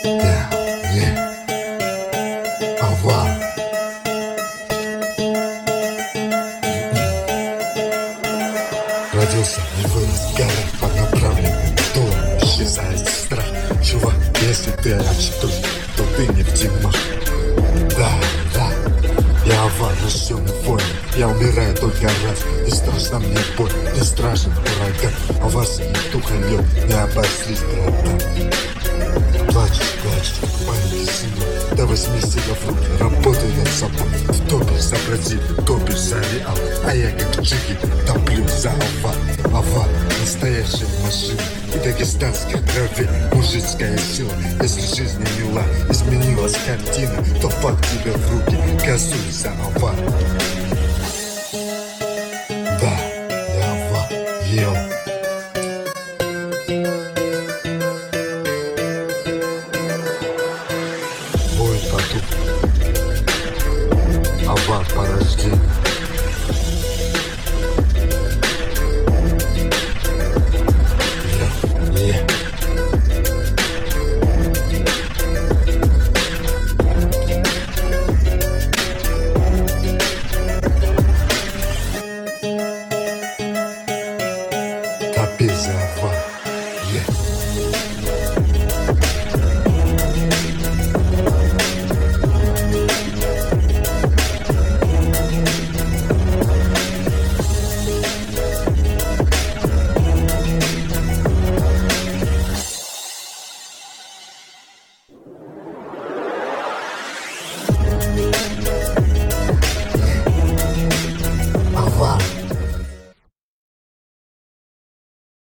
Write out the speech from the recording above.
Я не авар. Родился и вырос в горах под направленным дулом. Исчезает страх. Чувак, если ты отстой, то ты не в темах. Да, я авар, рожденный воин. Я умираю только раз. Не страшно мне боль, не страшен ураган. А вас и духа лед, не обослись, братан. Плачешь, маленький сынок. Да возьми себя в руки, работай над собой. Ты топишь за Бразилию, топишь за Реал. А я как Чики топлю за авар. Авар, настоящая машина. И дагестанской крови мужицкая сила. Если жизнь не мила, изменилась картина, то факт тебе в руки. Газуй за авар. Да, я авар, ел. Авар по рождению.